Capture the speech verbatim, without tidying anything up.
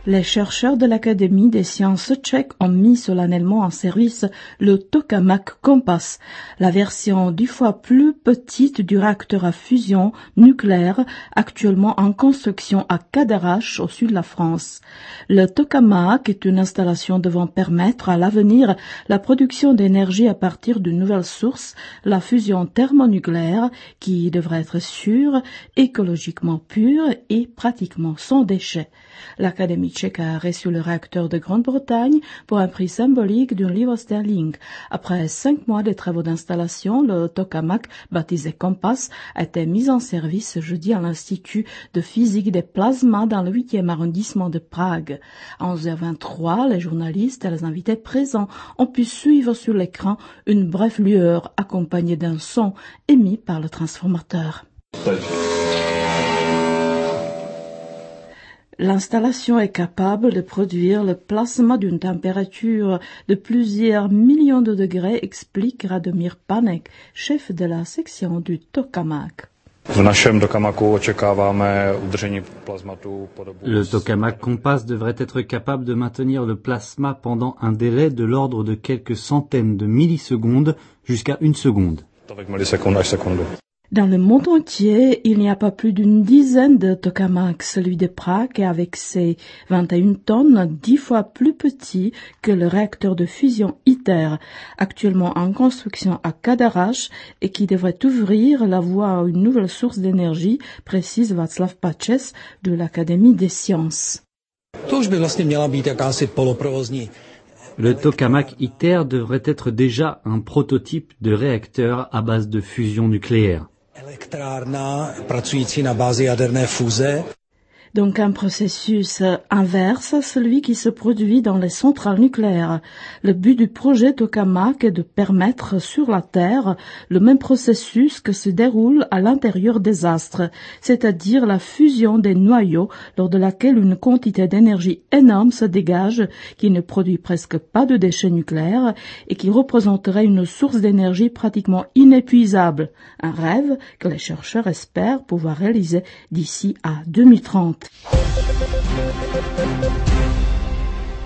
Les chercheurs de l'Académie des sciences tchèques ont mis solennellement en service le tokamak Compass, la version dix fois plus petite du réacteur à fusion nucléaire actuellement en construction à Cadarache au sud de la France. Le tokamak est une installation devant permettre à l'avenir la production d'énergie à partir d'une nouvelle source, la fusion thermonucléaire, qui devrait être sûre, écologiquement pure et pratiquement sans déchets. L'Académie tchèque a reçu le réacteur de Grande-Bretagne pour un prix symbolique d'un livre sterling. Après cinq mois de travaux d'installation, le tokamak, baptisé Compass, a été mis en service jeudi à l'Institut de physique des plasmas dans le huitième arrondissement de Prague. À onze heures vingt-trois, les journalistes et les invités présents ont pu suivre sur l'écran une brève lueur accompagnée d'un son émis par le transformateur. L'installation est capable de produire le plasma d'une température de plusieurs millions de degrés, explique Radomír Panek, chef de la section du tokamak. Le tokamak Compass devrait être capable de maintenir le plasma pendant un délai de l'ordre de quelques centaines de millisecondes jusqu'à une seconde. Dans le monde entier, il n'y a pas plus d'une dizaine de tokamaks. Celui de Prague est avec ses vingt et une tonnes, dix fois plus petit que le réacteur de fusion ITER, actuellement en construction à Cadarache et qui devrait ouvrir la voie à une nouvelle source d'énergie, précise Václav Pačes de l'Académie des sciences. Le tokamak ITER devrait être déjà un prototype de réacteur à base de fusion nucléaire. Donc un processus inverse à celui qui se produit dans les centrales nucléaires. Le but du projet tokamak est de permettre sur la Terre le même processus que se déroule à l'intérieur des astres, c'est-à-dire la fusion des noyaux lors de laquelle une quantité d'énergie énorme se dégage qui ne produit presque pas de déchets nucléaires et qui représenterait une source d'énergie pratiquement inépuisable. Un rêve que les chercheurs espèrent pouvoir réaliser d'ici à deux mille trente.